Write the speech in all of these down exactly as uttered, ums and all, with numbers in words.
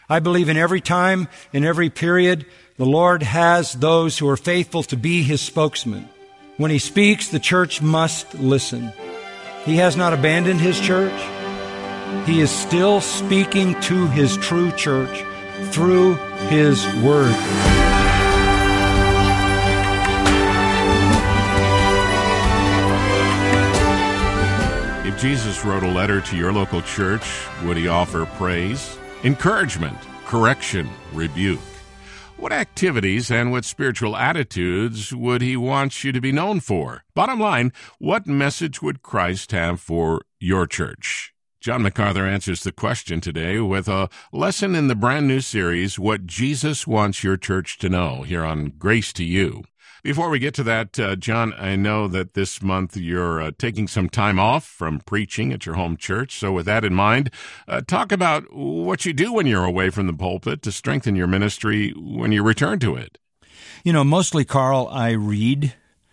I believe in every time, in every period, the Lord has those who are faithful to be His spokesman. When He speaks, the church must listen. He has not abandoned His church. He is still speaking to His true church through His Word. If Jesus wrote a letter to your local church, would He offer praise, encouragement, correction, rebuke? What activities and what spiritual attitudes would He want you to be known for? Bottom line, what message would Christ have for your church? John MacArthur answers the question today with a lesson in the brand new series, What Jesus Wants Your Church to Know, here on Grace to You. Before we get to that, uh, John, I know that this month you're uh, taking some time off from preaching at your home church. So with that in mind, uh, talk about what you do when you're away from the pulpit to strengthen your ministry when you return to it. You know, mostly, Carl, I read.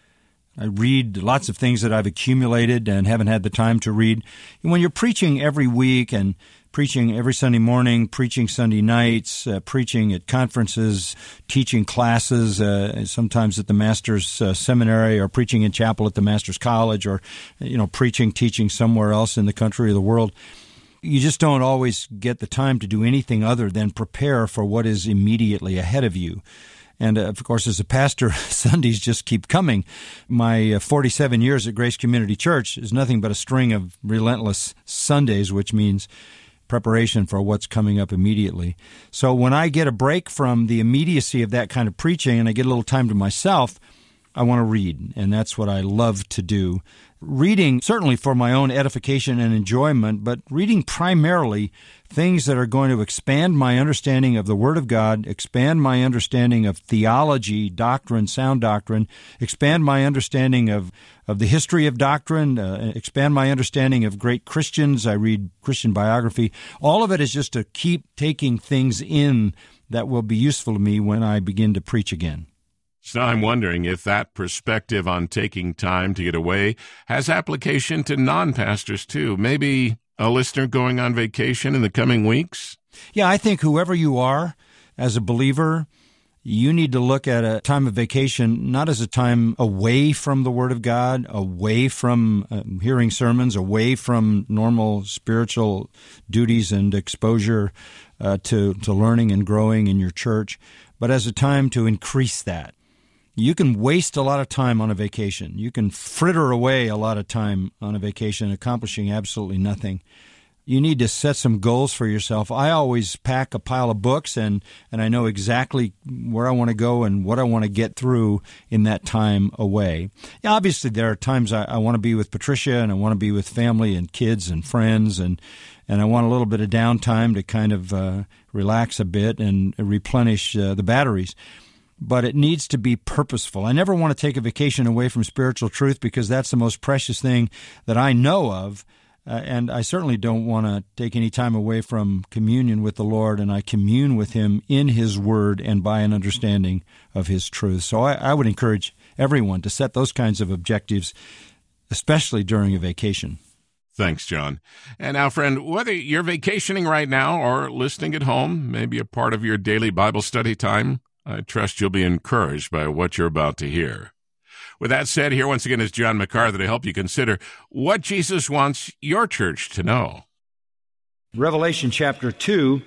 I read lots of things that I've accumulated and haven't had the time to read. When you're preaching every week and preaching every Sunday morning, preaching Sunday nights, uh, preaching at conferences, teaching classes, uh, sometimes at the Master's uh, Seminary, or preaching in chapel at the Master's College, or, you know, preaching, teaching somewhere else in the country or the world. You just don't always get the time to do anything other than prepare for what is immediately ahead of you. And, uh, of course, as a pastor, Sundays just keep coming. My uh, forty-seven years at Grace Community Church is nothing but a string of relentless Sundays, which means preparation for what's coming up immediately. So when I get a break from the immediacy of that kind of preaching and I get a little time to myself, I want to read, and that's what I love to do. Reading, certainly for my own edification and enjoyment, but reading primarily things that are going to expand my understanding of the Word of God, expand my understanding of theology, doctrine, sound doctrine, expand my understanding of, of the history of doctrine, uh, expand my understanding of great Christians. I read Christian biography. All of it is just to keep taking things in that will be useful to me when I begin to preach again. So I'm wondering if that perspective on taking time to get away has application to non-pastors too. Maybe a listener going on vacation in the coming weeks? Yeah, I think whoever you are as a believer, you need to look at a time of vacation not as a time away from the Word of God, away from uh, hearing sermons, away from normal spiritual duties and exposure uh, to, to learning and growing in your church, but as a time to increase that. You can waste a lot of time on a vacation. You can fritter away a lot of time on a vacation accomplishing absolutely nothing. You need to set some goals for yourself. I always pack a pile of books, and, and I know exactly where I want to go and what I want to get through in that time away. Yeah, obviously, there are times I, I want to be with Patricia, and I want to be with family and kids and friends, and, and I want a little bit of downtime to kind of uh, relax a bit and replenish uh, the batteries. But it needs to be purposeful. I never want to take a vacation away from spiritual truth because that's the most precious thing that I know of. Uh, and I certainly don't want to take any time away from communion with the Lord, and I commune with Him in His Word and by an understanding of His truth. So I, I would encourage everyone to set those kinds of objectives, especially during a vacation. Thanks, John. And now, friend, whether you're vacationing right now or listening at home, maybe a part of your daily Bible study time, I trust you'll be encouraged by what you're about to hear. With that said, here once again is John MacArthur to help you consider what Jesus wants your church to know. Revelation chapter two,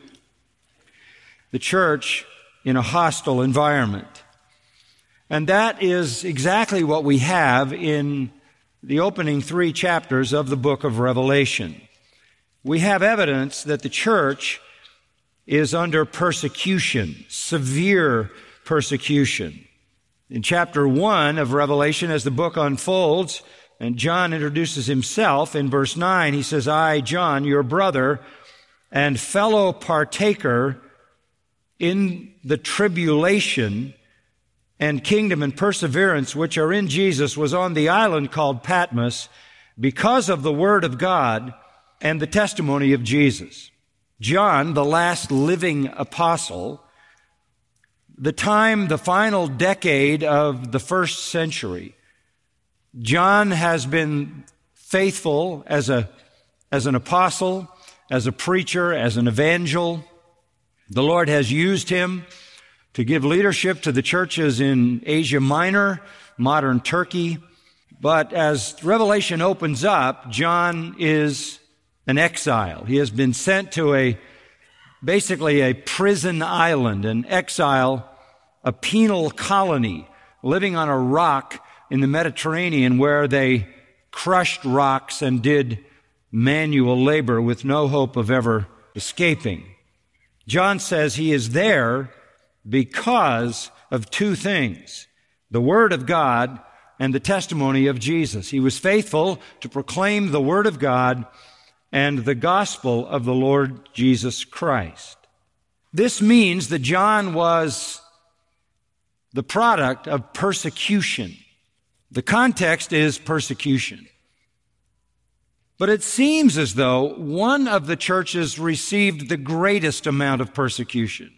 the church in a hostile environment. And that is exactly what we have in the opening three chapters of the book of Revelation. We have evidence that the church is under persecution, severe persecution. In chapter one of Revelation, as the book unfolds, and John introduces himself in verse nine, he says, I, John, your brother and fellow partaker in the tribulation and kingdom and perseverance which are in Jesus, was on the island called Patmos because of the word of God and the testimony of Jesus. John, the last living apostle, the time, the final decade of the first century, John has been faithful as a, as an apostle, as a preacher, as an evangel, The Lord has used him to give leadership to the churches in Asia Minor, modern Turkey. But as Revelation opens up, John is an exile. He has been sent to a basically a prison island, an exile, a penal colony, living on a rock in the Mediterranean where they crushed rocks and did manual labor with no hope of ever escaping. John says he is there because of two things: the Word of God and the testimony of Jesus. He was faithful to proclaim the Word of God and the gospel of the Lord Jesus Christ. This means that John was the product of persecution. The context is persecution. But it seems as though one of the churches received the greatest amount of persecution.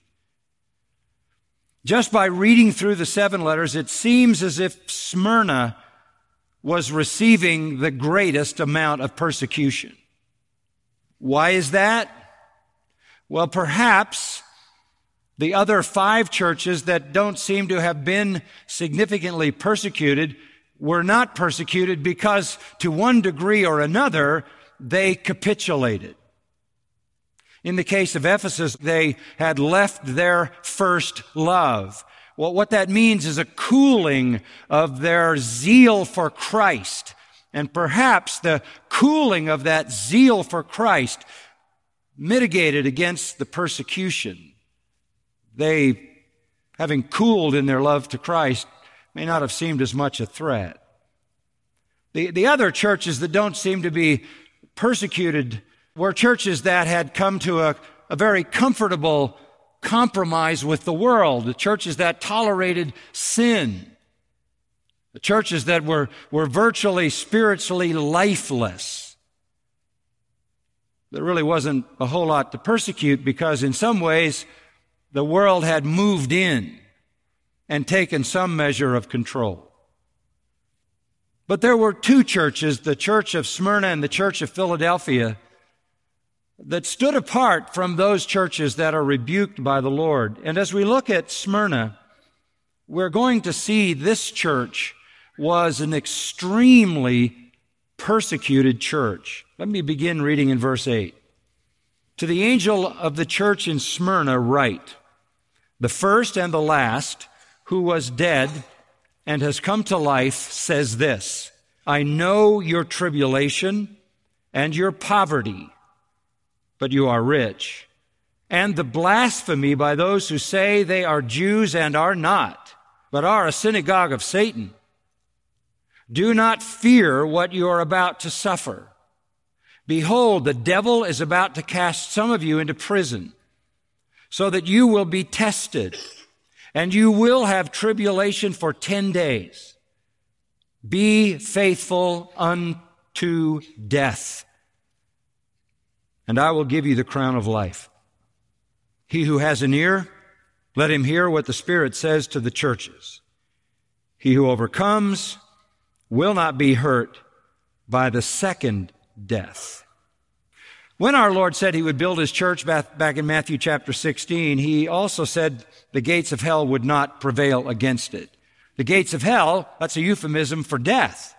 Just by reading through the seven letters, it seems as if Smyrna was receiving the greatest amount of persecution. Why is that? Well, perhaps the other five churches that don't seem to have been significantly persecuted were not persecuted because, to one degree or another, they capitulated. In the case of Ephesus, they had left their first love. Well, what that means is a cooling of their zeal for Christ. And perhaps the cooling of that zeal for Christ mitigated against the persecution. They, having cooled in their love to Christ, may not have seemed as much a threat. The, the other churches that don't seem to be persecuted were churches that had come to a, a very comfortable compromise with the world, the churches that tolerated sin, the churches that were, were virtually spiritually lifeless. There really wasn't a whole lot to persecute because in some ways the world had moved in and taken some measure of control. But there were two churches, the Church of Smyrna and the Church of Philadelphia, that stood apart from those churches that are rebuked by the Lord. And as we look at Smyrna, we're going to see this church was an extremely persecuted church. Let me begin reading in verse eight. To the angel of the church in Smyrna write, the first and the last, who was dead and has come to life, says this, I know your tribulation and your poverty, but you are rich, and the blasphemy by those who say they are Jews and are not, but are a synagogue of Satan. Do not fear what you are about to suffer. Behold, the devil is about to cast some of you into prison, so that you will be tested, and you will have tribulation for ten days. Be faithful unto death, and I will give you the crown of life. He who has an ear, let him hear what the Spirit says to the churches. He who overcomes will not be hurt by the second death. When our Lord said he would build his church back in Matthew chapter sixteen, he also said the gates of hell would not prevail against it. The gates of hell, that's a euphemism for death.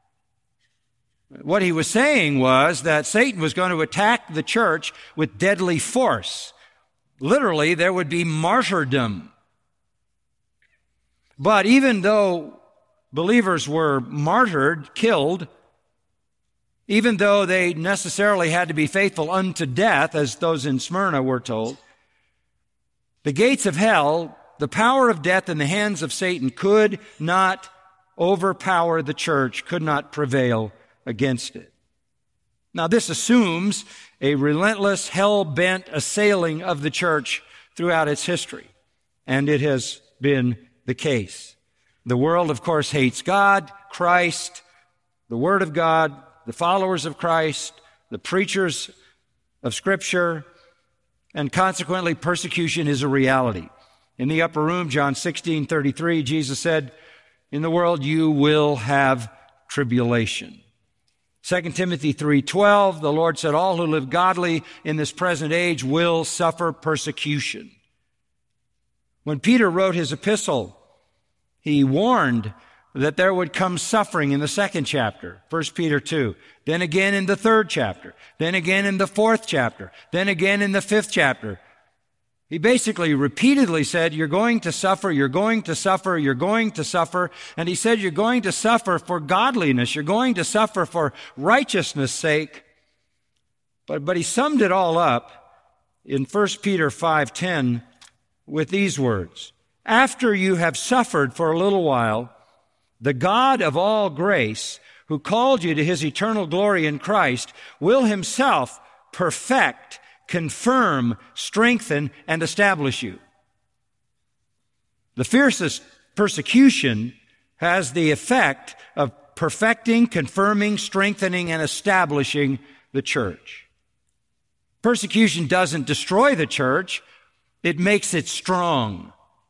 What he was saying was that Satan was going to attack the church with deadly force. Literally, there would be martyrdom. But even though believers were martyred, killed, even though they necessarily had to be faithful unto death, as those in Smyrna were told, the gates of hell, the power of death in the hands of Satan, could not overpower the church, could not prevail against it. Now, this assumes a relentless, hell-bent assailing of the church throughout its history, and it has been the case. The world, of course, hates God, Christ, the Word of God, the followers of Christ, the preachers of Scripture, and consequently persecution is a reality. In the upper room, John sixteen thirty-three, Jesus said, in the world you will have tribulation. Second Timothy three twelve, the Lord said, all who live godly in this present age will suffer persecution. When Peter wrote his epistle, he warned that there would come suffering in the second chapter, First Peter two, then again in the third chapter, then again in the fourth chapter, then again in the fifth chapter. He basically repeatedly said, you're going to suffer, you're going to suffer, you're going to suffer. And he said, you're going to suffer for godliness. You're going to suffer for righteousness' sake. But, but he summed it all up in First Peter five ten with these words. After you have suffered for a little while, the God of all grace, who called you to his eternal glory in Christ, will himself perfect, confirm, strengthen, and establish you. The fiercest persecution has the effect of perfecting, confirming, strengthening, and establishing the church. Persecution doesn't destroy the church, it makes it strong.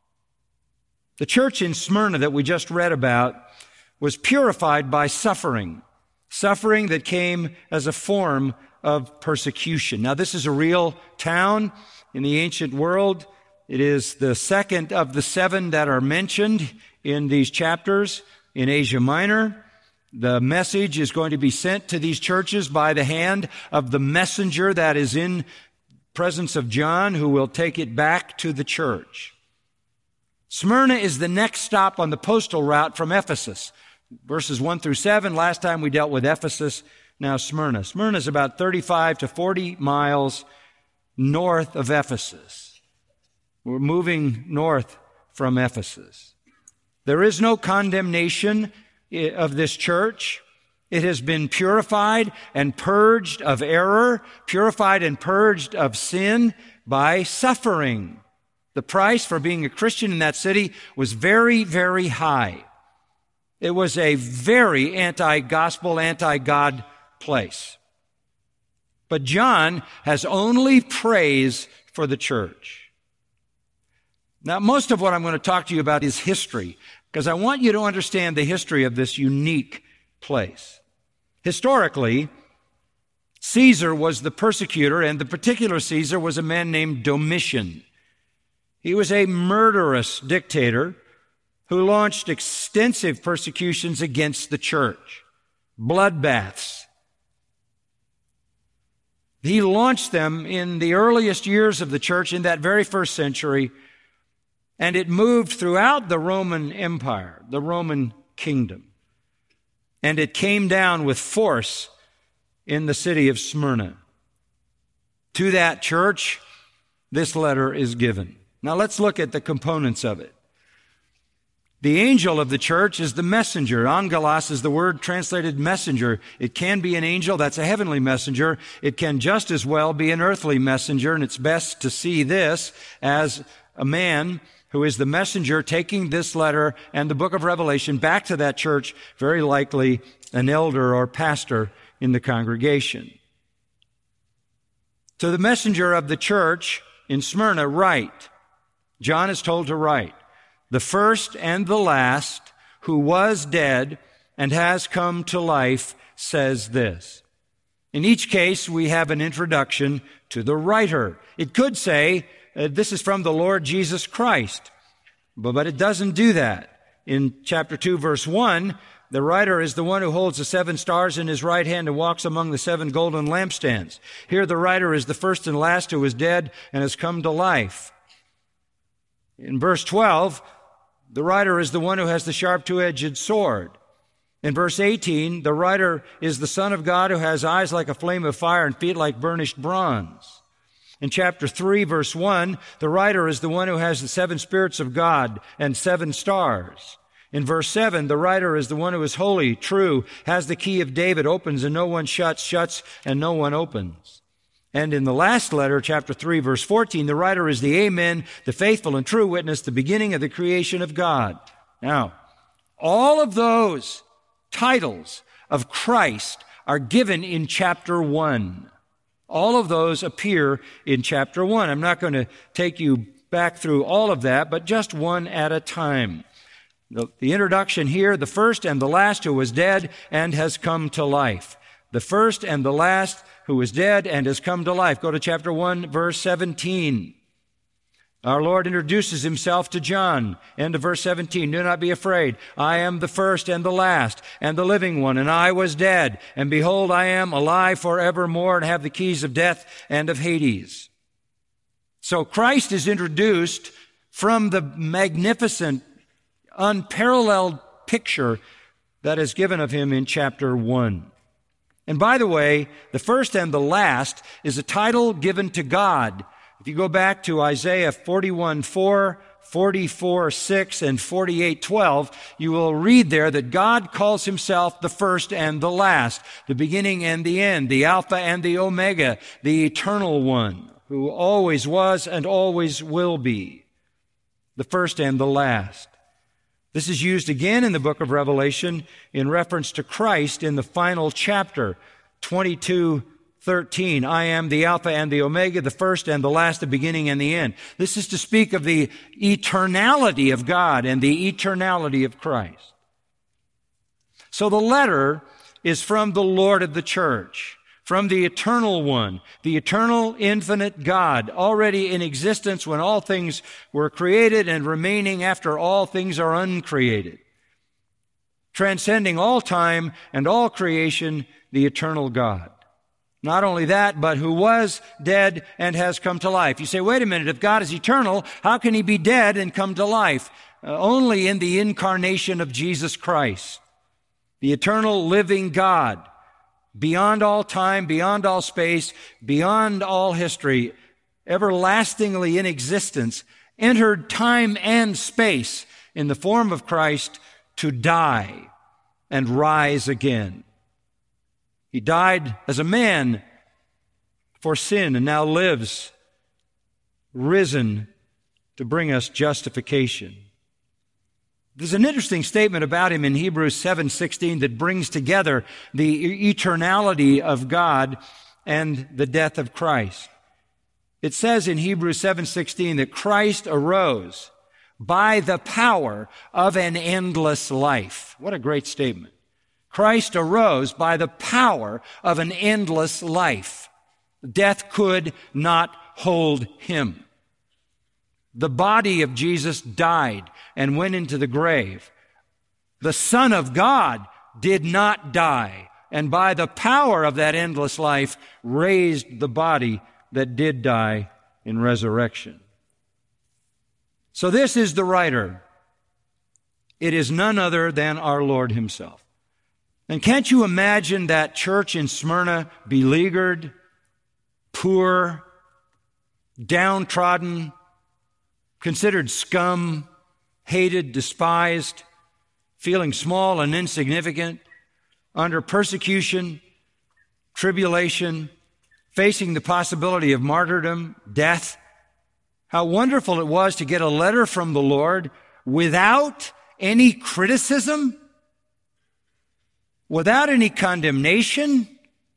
The church in Smyrna that we just read about was purified by suffering, suffering that came as a form of persecution. Now, this is a real town in the ancient world. It is the second of the seven that are mentioned in these chapters in Asia Minor. The message is going to be sent to these churches by the hand of the messenger that is in presence of John, who will take it back to the church. Smyrna is the next stop on the postal route from Ephesus. Verses one through seven, last time we dealt with Ephesus. Now Smyrna. Smyrna is about thirty-five to forty miles north of Ephesus. We're moving north from Ephesus. There is no condemnation of this church. It has been purified and purged of error, purified and purged of sin by suffering. The price for being a Christian in that city was very, very high. It was a very anti-gospel, anti-God place. But John has only praise for the church. Now, most of what I'm going to talk to you about is history, because I want you to understand the history of this unique place. Historically, Caesar was the persecutor, and the particular Caesar was a man named Domitian. He was a murderous dictator who launched extensive persecutions against the church, bloodbaths. He launched them in the earliest years of the church in that very first century, and it moved throughout the Roman Empire, the Roman kingdom. And it came down with force in the city of Smyrna. To that church, this letter is given. Now let's look at the components of it. The angel of the church is the messenger. Angelos is the word translated messenger. It can be an angel, that's a heavenly messenger. It can just as well be an earthly messenger, and it's best to see this as a man who is the messenger taking this letter and the book of Revelation back to that church, very likely an elder or pastor in the congregation. To the messenger of the church in Smyrna, write. John is told to write. The first and the last, who was dead and has come to life, says this. In each case, we have an introduction to the writer. It could say, uh, this is from the Lord Jesus Christ, but, but it doesn't do that. In chapter two, verse one, the writer is the one who holds the seven stars in his right hand and walks among the seven golden lampstands. Here the writer is the first and last who was dead and has come to life. In verse twelve, the writer is the one who has the sharp two-edged sword. In verse eighteen, the writer is the Son of God who has eyes like a flame of fire and feet like burnished bronze. In chapter three, verse one, the writer is the one who has the seven spirits of God and seven stars. In verse seven, the writer is the one who is holy, true, has the key of David, opens and no one shuts, shuts and no one opens. And in the last letter, chapter three, verse fourteen, the writer is the Amen, the faithful and true witness, the beginning of the creation of God. Now, all of those titles of Christ are given in chapter one. All of those appear in chapter one. I'm not going to take you back through all of that, but just one at a time. The, the introduction here, the first and the last who was dead and has come to life. the first and the last, who was dead and has come to life. Go to chapter one, verse seventeen. Our Lord introduces himself to John. End of verse seventeen. Do not be afraid. I am the first and the last and the living one, and I was dead. And behold, I am alive forevermore and have the keys of death and of Hades. So Christ is introduced from the magnificent, unparalleled picture that is given of him in chapter one. And by the way, the first and the last is a title given to God. If you go back to Isaiah forty-one four, forty-four six, and forty-eight twelve, you will read there that God calls himself the first and the last, the beginning and the end, the Alpha and the Omega, the eternal one, who always was and always will be, the first and the last. This is used again in the book of Revelation in reference to Christ in the final chapter, twenty-two thirteen. I am the Alpha and the Omega, the first and the last, the beginning and the end. This is to speak of the eternality of God and the eternality of Christ. So the letter is from the Lord of the church, from the eternal one, the eternal, infinite God, already in existence when all things were created and remaining after all things are uncreated, transcending all time and all creation, the eternal God. Not only that, but who was dead and has come to life. You say, wait a minute, if God is eternal, how can he be dead and come to life? Uh, only in the incarnation of Jesus Christ, the eternal living God, beyond all time, beyond all space, beyond all history, everlastingly in existence, entered time and space in the form of Christ to die and rise again. He died as a man for sin and now lives risen to bring us justification. There's an interesting statement about him in Hebrews seven sixteen that brings together the eternality of God and the death of Christ. It says in Hebrews seven sixteen that Christ arose by the power of an endless life. What a great statement. Christ arose by the power of an endless life. Death could not hold him. The body of Jesus died and went into the grave. The Son of God did not die, and by the power of that endless life raised the body that did die in resurrection. So this is the writer. It is none other than our Lord himself. And can't you imagine that church in Smyrna beleaguered, poor, downtrodden, considered scum, hated, despised, feeling small and insignificant, under persecution, tribulation, facing the possibility of martyrdom, death? How wonderful it was to get a letter from the Lord without any criticism, without any condemnation.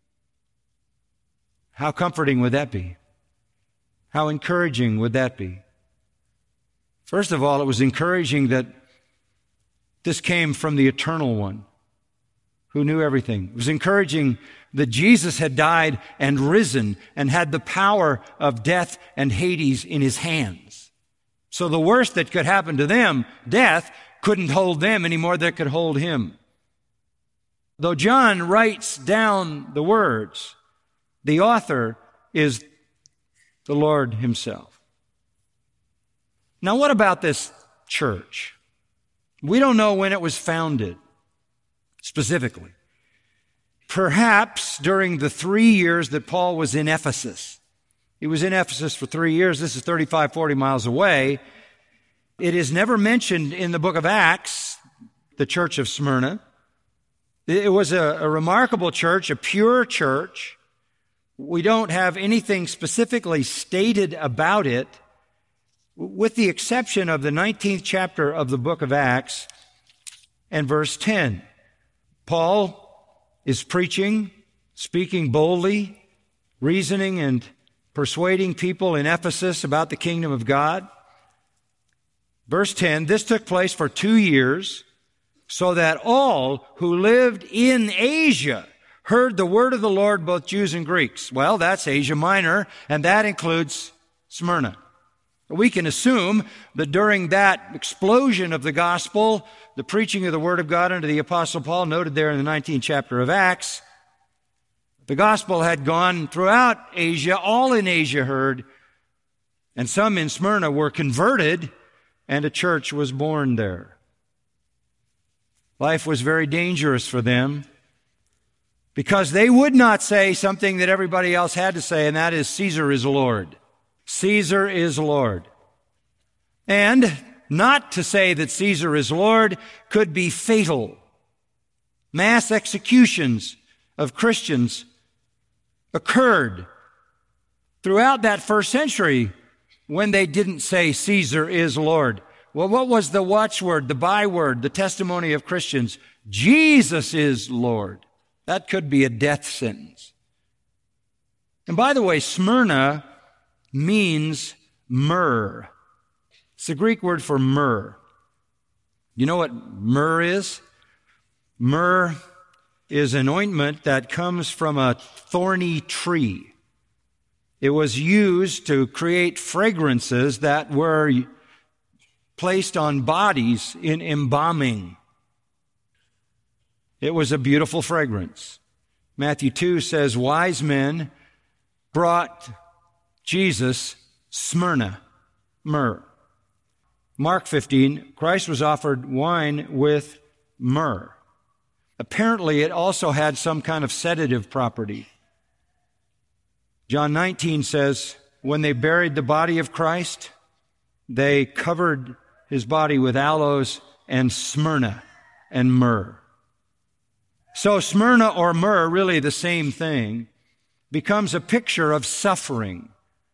How comforting would that be? How encouraging would that be? First of all, it was encouraging that this came from the Eternal One who knew everything. It was encouraging that Jesus had died and risen and had the power of death and Hades in his hands. So the worst that could happen to them, death, couldn't hold them any more than it could hold him. Though John writes down the words, the author is the Lord himself. Now, what about this church? We don't know when it was founded, specifically. Perhaps during the three years that Paul was in Ephesus. He was in Ephesus for three years. This is thirty-five, forty miles away. It is never mentioned in the book of Acts, the church of Smyrna. It was a, a remarkable church, a pure church. We don't have anything specifically stated about it, with the exception of the nineteenth chapter of the book of Acts and verse ten. Paul is preaching, speaking boldly, reasoning and persuading people in Ephesus about the kingdom of God. Verse ten, this took place for two years, so that all who lived in Asia heard the word of the Lord, both Jews and Greeks. Well, that's Asia Minor, and that includes Smyrna. We can assume that during that explosion of the gospel, the preaching of the word of God unto the Apostle Paul, noted there in the nineteenth chapter of Acts, the gospel had gone throughout Asia. All in Asia heard, and some in Smyrna were converted, and a church was born there. Life was very dangerous for them because they would not say something that everybody else had to say, and that is, Caesar is Lord. Caesar is Lord. And not to say that Caesar is Lord could be fatal. Mass executions of Christians occurred throughout that first century when they didn't say Caesar is Lord. Well, what was the watchword, the byword, the testimony of Christians? Jesus is Lord. That could be a death sentence. And by the way, Smyrna means myrrh. It's the Greek word for myrrh. You know what myrrh is? Myrrh is an ointment that comes from a thorny tree. It was used to create fragrances that were placed on bodies in embalming. It was a beautiful fragrance. Matthew two says, wise men brought Jesus Smyrna, myrrh. Mark fifteen, Christ was offered wine with myrrh. Apparently, it also had some kind of sedative property. John nineteen says, when they buried the body of Christ, they covered his body with aloes and Smyrna and myrrh. So Smyrna or myrrh, really the same thing, becomes a picture of suffering.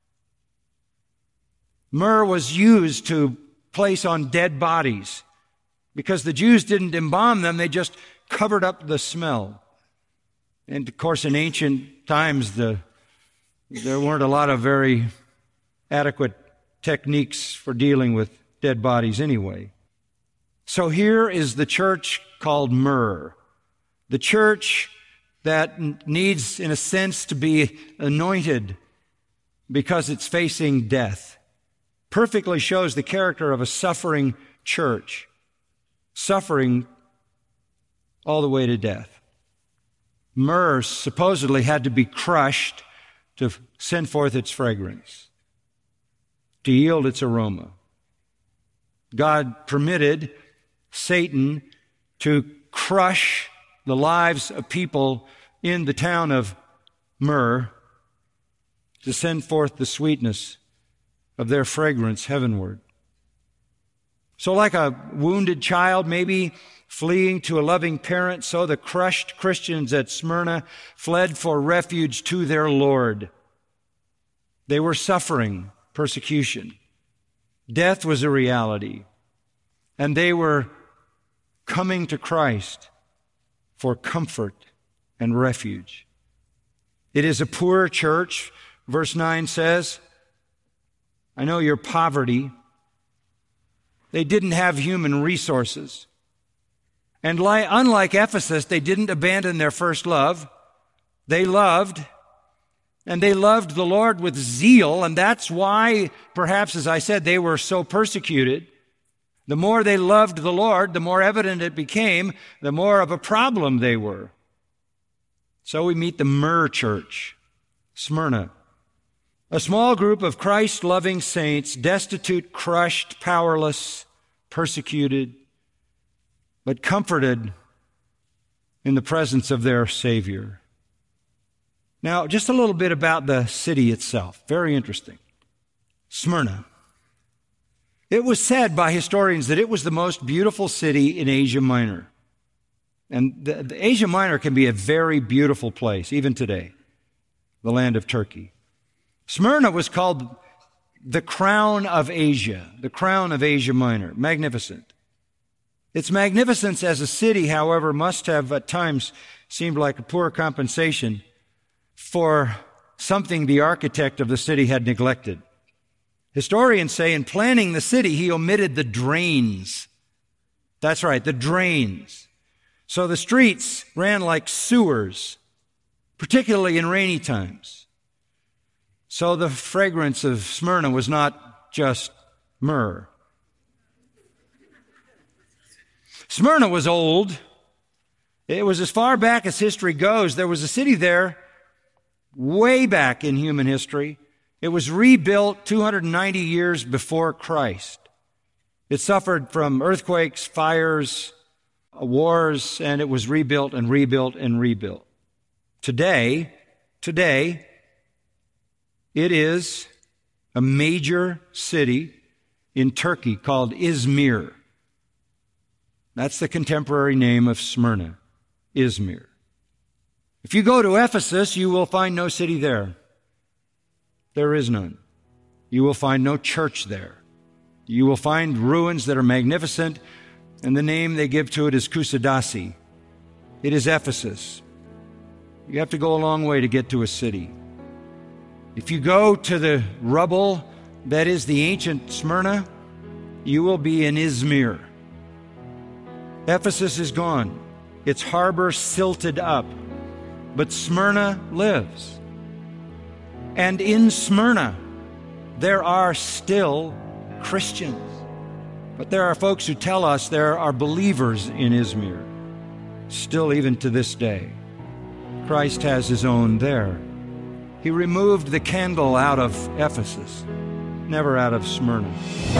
Myrrh was used to place on dead bodies because the Jews didn't embalm them, they just covered up the smell. And of course, in ancient times, the, there weren't a lot of very adequate techniques for dealing with dead bodies anyway. So here is the church called myrrh, the church that needs, in a sense, to be anointed because it's facing death. Perfectly shows the character of a suffering church, suffering all the way to death. Myrrh supposedly had to be crushed to send forth its fragrance, to yield its aroma. God permitted Satan to crush the lives of people in the town of Myrrh to send forth the sweetness of their fragrance heavenward. So like a wounded child maybe fleeing to a loving parent, so the crushed Christians at Smyrna fled for refuge to their Lord. They were suffering persecution. Death was a reality, and they were coming to Christ for comfort and refuge. It is a poor church. Verse nine says, I know your poverty. They didn't have human resources. And like, unlike Ephesus, they didn't abandon their first love. They loved, and they loved the Lord with zeal, and that's why, perhaps, as I said, they were so persecuted. The more they loved the Lord, the more evident it became, the more of a problem they were. So we meet the Myrrh Church, Smyrna, a small group of Christ-loving saints, destitute, crushed, powerless, persecuted, but comforted in the presence of their Savior. Now, just a little bit about the city itself. Very interesting. Smyrna. It was said by historians that it was the most beautiful city in Asia Minor. And the, the Asia Minor can be a very beautiful place, even today, the land of Turkey. Smyrna was called the crown of Asia, the crown of Asia Minor, magnificent. Its magnificence as a city, however, must have at times seemed like a poor compensation for something the architect of the city had neglected. Historians say in planning the city, he omitted the drains. That's right, the drains. So the streets ran like sewers particularly in rainy times. So the fragrance of Smyrna was not just myrrh. Smyrna was old. It was as far back as history goes. There was a city there way back in human history. It was rebuilt two hundred ninety years before Christ. It suffered from earthquakes, fires, wars, and it was rebuilt and rebuilt and rebuilt. Today, today, it is a major city in Turkey called Izmir. That's the contemporary name of Smyrna, Izmir. If you go to Ephesus, you will find no city there. There is none. You will find no church there. You will find ruins that are magnificent, and the name they give to it is Kusadasi. It is Ephesus. You have to go a long way to get to a city. If you go to the rubble that is the ancient Smyrna, you will be in Izmir. Ephesus is gone. Its harbor silted up. But Smyrna lives. And in Smyrna, there are still Christians. But there are folks who tell us there are believers in Izmir, still even to this day. Christ has his own there. He removed the candle out of Ephesus, never out of Smyrna.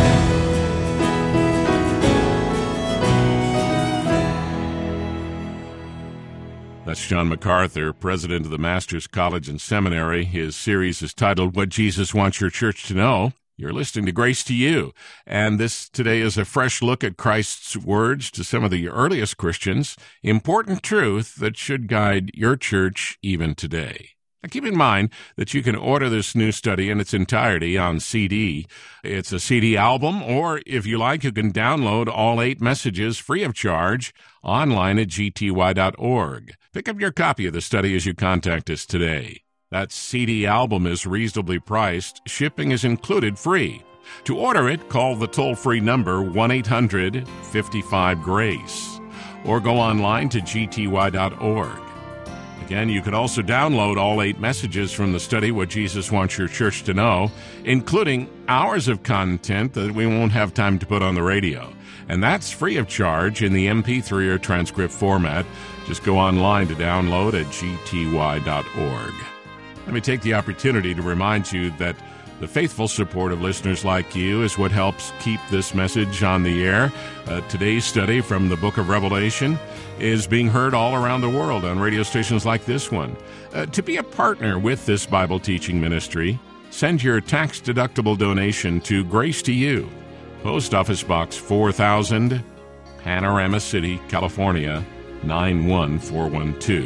That's John MacArthur, president of the Masters College and Seminary. His series is titled, What Jesus Wants Your Church to Know. You're listening to Grace to You, and this today is a fresh look at Christ's words to some of the earliest Christians, important truth that should guide your church even today. Now, keep in mind that you can order this new study in its entirety on C D. It's a C D album, or if you like, you can download all eight messages free of charge online at g t y dot org. Pick up your copy of the study as you contact us today. That C D album is reasonably priced. Shipping is included free. To order it, call the toll-free number one eight hundred fifty-five GRACE or go online to g t y dot org. Again, you can also download all eight messages from the study, What Jesus Wants Your Church to Know, including hours of content that we won't have time to put on the radio. And that's free of charge in the M P three or transcript format. Just go online to download at g t y dot org. Let me take the opportunity to remind you that the faithful support of listeners like you is what helps keep this message on the air. Uh, today's study from the book of Revelation is being heard all around the world on radio stations like this one. Uh, to be a partner with this Bible teaching ministry, send your tax-deductible donation to Grace to You, Post Office Box four thousand, Panorama City, California, nine one four one two.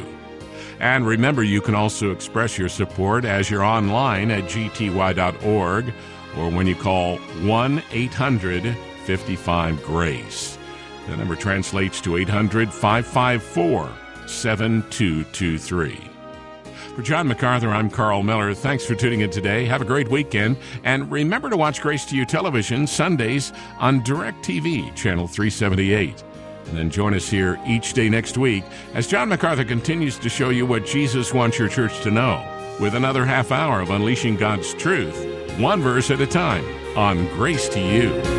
And remember, you can also express your support as you're online at g t y dot org or when you call one eight hundred fifty-five GRACE. The number translates to eight hundred five five four seven two two three. For John MacArthur, I'm Carl Miller. Thanks for tuning in today. Have a great weekend. And remember to watch Grace to You television Sundays on DirecTV, Channel three seventy-eight. And then join us here each day next week as John MacArthur continues to show you what Jesus wants your church to know with another half hour of unleashing God's truth, one verse at a time, on Grace to You.